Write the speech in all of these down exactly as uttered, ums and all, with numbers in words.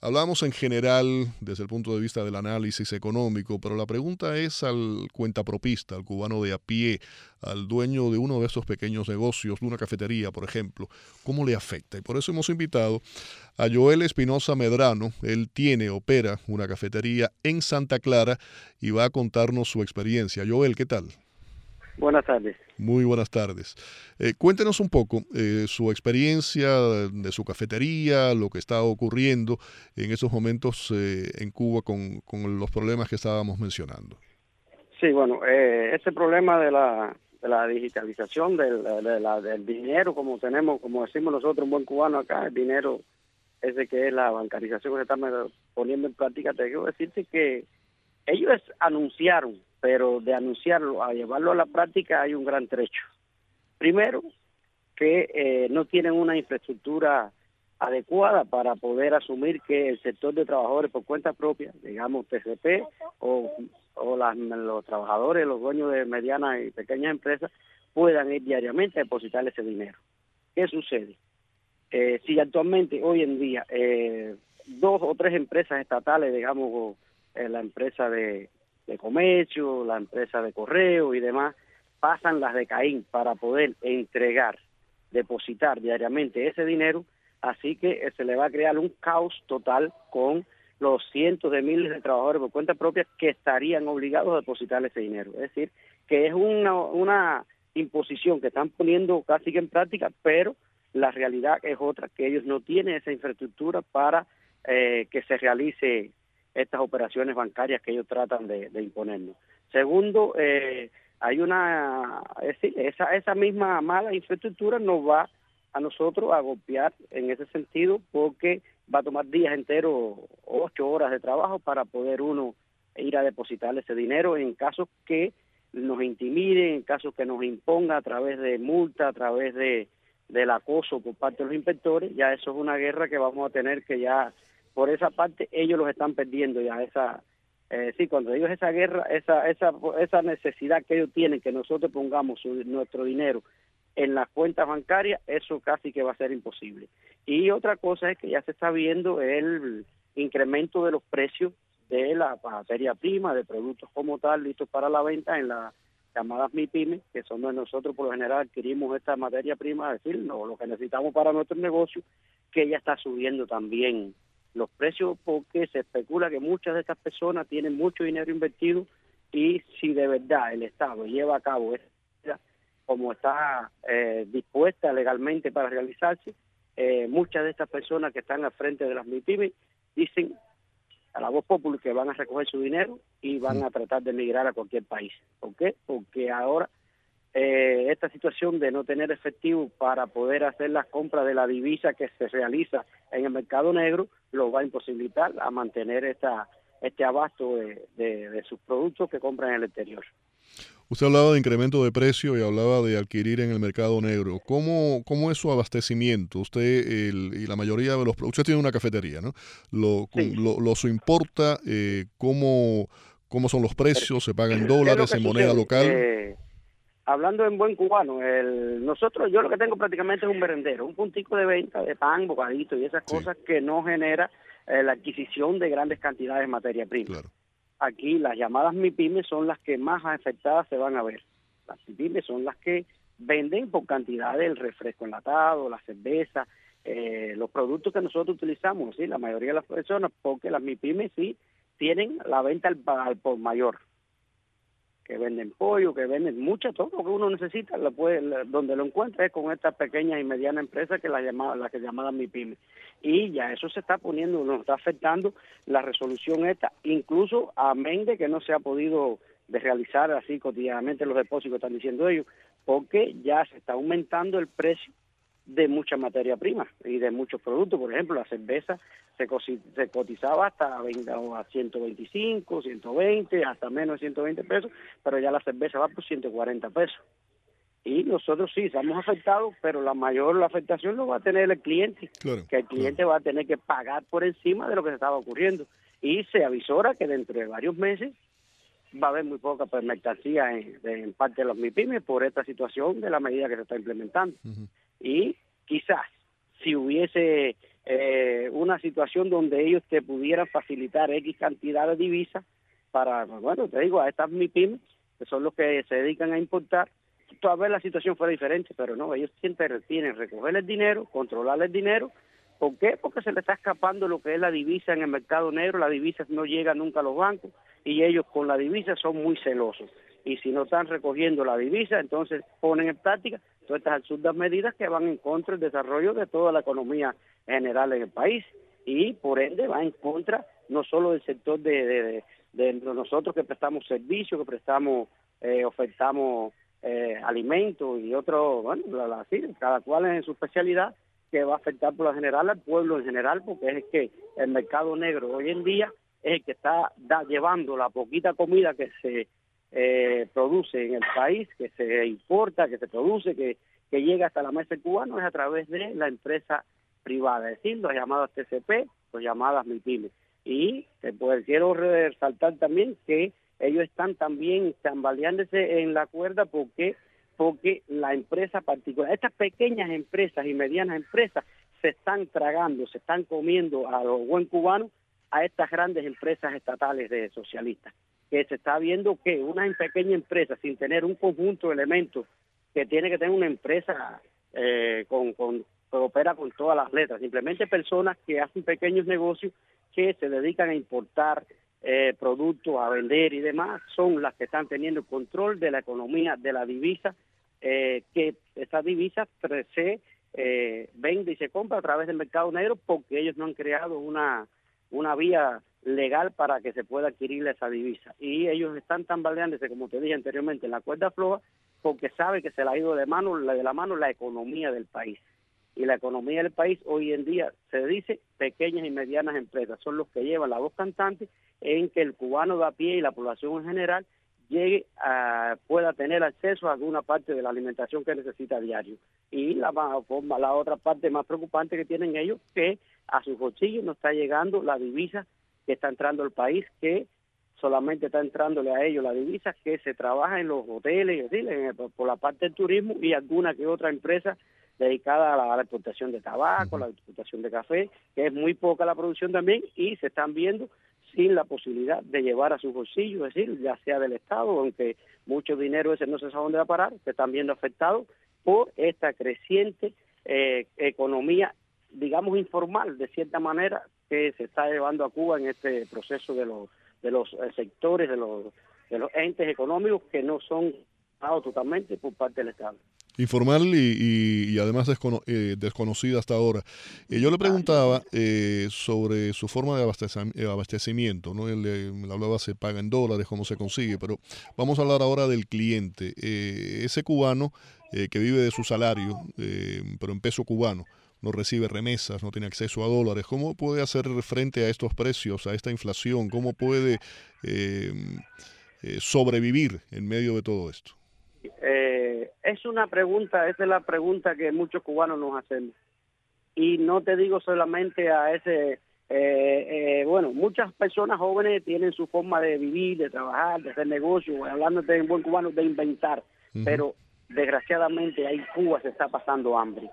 hablamos en general desde el punto de vista del análisis económico, pero la pregunta es al cuentapropista, al cubano de a pie, al dueño de uno de estos pequeños negocios, de una cafetería, por ejemplo, ¿cómo le afecta? Y por eso hemos invitado a Joel Espinosa Medrano. Él tiene, opera una cafetería en Santa Clara y va a contarnos su experiencia. Joel, ¿qué tal? Buenas tardes. Muy buenas tardes. Eh, cuéntenos un poco eh, su experiencia de su cafetería, lo que está ocurriendo en esos momentos eh, en Cuba con, con los problemas que estábamos mencionando. Sí, bueno, eh, ese problema de la, de la digitalización del, de la, del dinero, como tenemos, como decimos nosotros, un buen cubano acá, el dinero ese que es la bancarización que se está poniendo en práctica, te quiero decirte que ellos anunciaron, pero de anunciarlo a llevarlo a la práctica hay un gran trecho. Primero, que eh, no tienen una infraestructura adecuada para poder asumir que el sector de trabajadores por cuenta propia, digamos T C P o, o las, los trabajadores, los dueños de medianas y pequeñas empresas, puedan ir diariamente a depositar ese dinero. ¿Qué sucede? Eh, si actualmente, hoy en día, eh, dos o tres empresas estatales, digamos, eh, la empresa de, de comercio, la empresa de correo y demás, pasan las de Caín para poder entregar, depositar diariamente ese dinero, así que eh, se le va a crear un caos total con los cientos de miles de trabajadores por cuenta propia que estarían obligados a depositar ese dinero. Es decir, que es una, una imposición que están poniendo casi que en práctica, pero la realidad es otra, que ellos no tienen esa infraestructura para eh, que se realice estas operaciones bancarias que ellos tratan de, de imponernos. Segundo, eh, hay una, es decir, esa, esa misma mala infraestructura nos va a nosotros a golpear en ese sentido, porque va a tomar días enteros, ocho horas de trabajo para poder uno ir a depositar ese dinero en casos que nos intimiden, en casos que nos imponga a través de multa, a través de del acoso por parte de los inspectores. Ya eso es una guerra que vamos a tener que ya, por esa parte, ellos los están perdiendo ya esa, eh, sí, cuando ellos esa guerra, esa esa esa necesidad que ellos tienen que nosotros pongamos su, nuestro dinero en las cuentas bancarias, eso casi que va a ser imposible. Y otra cosa es que ya se está viendo el incremento de los precios de la materia prima, de productos como tal, listos para la venta en la llamadas MIPYME, que son de nosotros por lo general adquirimos esta materia prima, es decir, no, lo que necesitamos para nuestro negocio, que ya está subiendo también los precios, porque se especula que muchas de estas personas tienen mucho dinero invertido y si de verdad el Estado lleva a cabo esta, como está eh, dispuesta legalmente para realizarse, eh, muchas de estas personas que están al frente de las MIPYME dicen a la voz popular que van a recoger su dinero y van a tratar de emigrar a cualquier país. ¿Por qué? Porque ahora eh, esta situación de no tener efectivo para poder hacer las compras de la divisa que se realiza en el mercado negro lo va a imposibilitar a mantener esta este abasto de, de, de sus productos que compran en el exterior. Usted hablaba de incremento de precio y hablaba de adquirir en el mercado negro. ¿Cómo, cómo es su abastecimiento? Usted el, y la mayoría de los... Usted tiene una cafetería, ¿no? ¿Lo, Sí, lo, los importa? Eh, ¿cómo, ¿Cómo son los precios? ¿Se pagan en ¿qué es lo dólares, que en moneda sucede? local? Eh, hablando en buen cubano, el, nosotros, yo lo que tengo prácticamente es un merendero, un puntico de venta de pan, bocadito y esas Sí, cosas que no genera eh, la adquisición de grandes cantidades de materia prima. claro. Aquí las llamadas MIPYME son las que más afectadas se van a ver. Las MIPYME son las que venden por cantidad el refresco enlatado, la cerveza, eh, los productos que nosotros utilizamos, sí, la mayoría de las personas, porque las MIPYME sí tienen la venta al, al por mayor, que venden pollo, que venden mucho, todo lo que uno necesita, lo puede, donde lo encuentra es con estas pequeñas y medianas empresas que las llamadas, las que llamadas MIPYME. Y ya eso se está poniendo, nos está afectando la resolución esta, incluso amén de que no se ha podido de realizar así cotidianamente los depósitos, están diciendo ellos, porque ya se está aumentando el precio de mucha materia prima y de muchos productos. Por ejemplo, la cerveza se, se cotizaba hasta a ciento veinticinco, ciento veinte, hasta menos de ciento veinte pesos, pero ya la cerveza va por ciento cuarenta pesos. Y nosotros sí, estamos afectados, pero la mayor la afectación lo va a tener el cliente, Claro, que el cliente claro. va a tener que pagar por encima de lo que se estaba ocurriendo. Y se avisora que dentro de varios meses va a haber muy poca pues, mercancía en, en parte de los MIPYME por esta situación de la medida que se está implementando. Uh-huh. Y quizás si hubiese eh, una situación donde ellos te pudieran facilitar X cantidad de divisas para, bueno, te digo, a estas MIPYMES, que son los que se dedican a importar, tal vez la situación fuera diferente, pero no, ellos siempre tienen recoger el dinero, controlar el dinero. ¿Por qué? Porque se le está escapando lo que es la divisa en el mercado negro, la divisa no llega nunca a los bancos y ellos con la divisa son muy celosos. Y si no están recogiendo la divisa, entonces ponen en práctica todas estas absurdas medidas que van en contra del desarrollo de toda la economía general en el país y por ende va en contra no solo del sector de, de, de, de nosotros que prestamos servicios, que prestamos, eh, ofertamos eh, alimentos y otros, bueno, la, la, sí, cada cual en su especialidad, que va a afectar por lo general al pueblo en general, porque es que el mercado negro hoy en día es el que está da, llevando la poquita comida que se eh, produce en el país, que se importa, que se produce, que, que llega hasta la mesa del cubano, es a través de la empresa privada, es decir, las llamadas T C P, las llamadas MIPYMES. Y pues, quiero resaltar también que ellos están también tambaleándose en la cuerda porque porque la empresa particular, estas pequeñas empresas y medianas empresas se están tragando, se están comiendo a los buen cubanos a estas grandes empresas estatales de socialistas, que se está viendo que una pequeña empresa sin tener un conjunto de elementos que tiene que tener una empresa eh, con, con que opera con todas las letras, simplemente personas que hacen pequeños negocios que se dedican a importar eh, productos, a vender y demás, son las que están teniendo el control de la economía de la divisa, eh, que esa divisa se eh, vende y se compra a través del mercado negro porque ellos no han creado una, una vía legal para que se pueda adquirir esa divisa. Y ellos están tambaleándose, como te dije anteriormente, en la cuerda floja porque sabe que se le ha ido de, mano, de la mano la economía del país. Y la economía del país hoy en día se dice pequeñas y medianas empresas, son los que llevan la voz cantante en que el cubano de a pie y la población en general llegue a, pueda tener acceso a alguna parte de la alimentación que necesita a diario. Y la, la otra parte más preocupante que tienen ellos, que a sus bolsillos no está llegando la divisa que está entrando al país, que solamente está entrándole a ellos la divisa que se trabaja en los hoteles, es decir, en, por la parte del turismo y alguna que otra empresa dedicada a la, a la exportación de tabaco, a la exportación de café, que es muy poca la producción también, y se están viendo sin la posibilidad de llevar a sus bolsillos, es decir, ya sea del Estado, aunque mucho dinero ese no se sabe dónde va a parar, se están viendo afectados por esta creciente eh, economía, digamos, informal, de cierta manera, que se está llevando a Cuba en este proceso de los de los eh, sectores, de los de los entes económicos que no son pagados totalmente por parte del Estado. Informal y, y, y además descono, eh, desconocida hasta ahora. Eh, yo le preguntaba eh, sobre su forma de abastecimiento, ¿no? Él, él hablaba se paga en dólares, cómo se consigue, pero vamos a hablar ahora del cliente. Eh, ese cubano eh, que vive de su salario, eh, pero en peso cubano, no recibe remesas, no tiene acceso a dólares. ¿Cómo puede hacer frente a estos precios, a esta inflación? ¿Cómo puede eh, eh, sobrevivir en medio de todo esto? Eh, es una pregunta, esa es la pregunta que muchos cubanos nos hacemos. Y no te digo solamente a ese, eh, eh, bueno, muchas personas jóvenes tienen su forma de vivir, de trabajar, de hacer negocios, hablando de buen cubano, de inventar, uh-huh. Pero desgraciadamente ahí Cuba se está pasando hambre.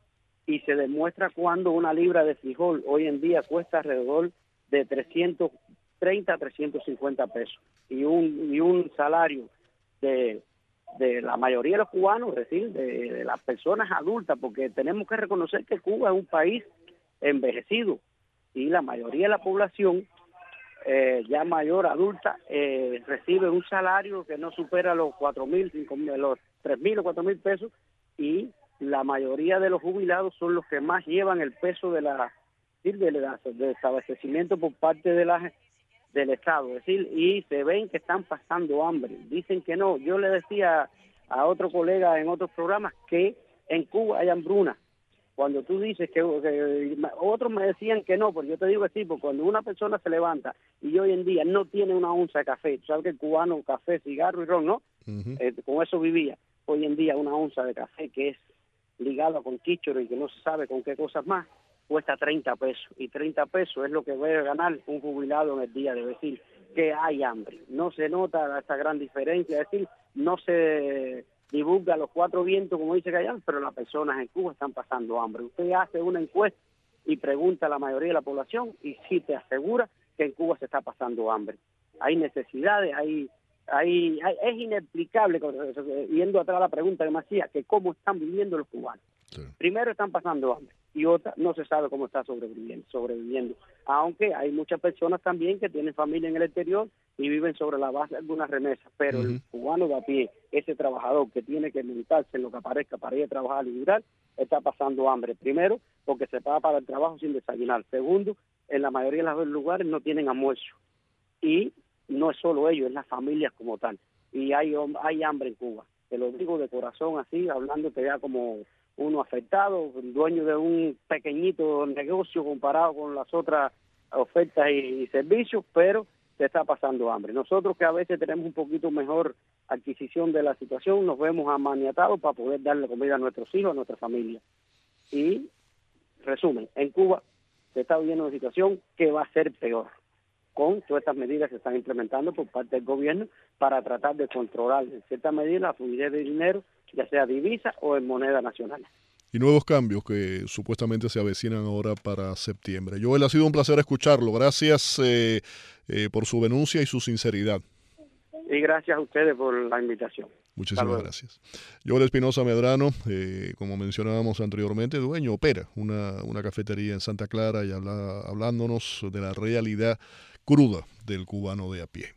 Y se demuestra cuando una libra de frijol hoy en día cuesta alrededor de trescientos treinta a trescientos cincuenta pesos. Y un, y un salario de... de la mayoría de los cubanos, es decir, de, de las personas adultas, porque tenemos que reconocer que Cuba es un país envejecido y la mayoría de la población eh, ya mayor, adulta, eh, recibe un salario que no supera los cuatro mil, cinco mil, los tres mil o cuatro mil pesos, y la mayoría de los jubilados son los que más llevan el peso de la de la de desabastecimiento por parte de la del Estado, es decir, y se ven que están pasando hambre. Dicen que no. Yo le decía a otro colega en otros programas que en Cuba hay hambruna. Cuando tú dices que, que otros me decían que no, porque yo te digo que sí, porque cuando una persona se levanta y hoy en día no tiene una onza de café, tú sabes que el cubano, café, cigarro y ron, ¿no? Uh-huh. Eh, con eso vivía. Hoy en día una onza de café que es ligado con chícharo y que no se sabe con qué cosas más, cuesta treinta pesos, y treinta pesos es lo que debe ganar un jubilado en el día de decir que hay hambre. No se nota esta gran diferencia, es decir, no se divulga los cuatro vientos como dice Gallán, pero las personas en Cuba están pasando hambre. Usted hace una encuesta y pregunta a la mayoría de la población y sí te asegura que en Cuba se está pasando hambre. Hay necesidades, hay, hay, hay es inexplicable, yendo atrás a la pregunta que me hacía, que cómo están viviendo los cubanos. Sí. Primero están pasando hambre y otra no se sabe cómo está sobreviviendo, sobreviviendo, aunque hay muchas personas también que tienen familia en el exterior y viven sobre la base de algunas remesas, pero uh-huh. el cubano de a pie, ese trabajador que tiene que montarse en lo que aparezca para ir a trabajar y durar, está pasando hambre. Primero, porque se paga para el trabajo sin desayunar. Segundo, en la mayoría de los lugares no tienen almuerzo. Y no es solo ellos, es las familias como tal. Y hay, hay hambre en Cuba. Te lo digo de corazón así, hablándote ya como uno afectado, dueño de un pequeñito negocio comparado con las otras ofertas y, y servicios, pero se está pasando hambre. Nosotros que a veces tenemos un poquito mejor adquisición de la situación, nos vemos amaniatados para poder darle comida a nuestros hijos, a nuestra familia. Y, resumen, en Cuba se está viviendo una situación que va a ser peor, con todas estas medidas que se están implementando por parte del gobierno para tratar de controlar en cierta medida la fluidez de dinero, ya sea divisa o en moneda nacional. Y nuevos cambios que supuestamente se avecinan ahora para septiembre. Joel, ha sido un placer escucharlo. Gracias eh, eh, por su denuncia y su sinceridad. Y gracias a ustedes por la invitación. Muchísimas gracias. Joel Espinosa Medrano, eh, como mencionábamos anteriormente, dueño, opera una, una cafetería en Santa Clara y habla, hablándonos de la realidad cruda del cubano de a pie.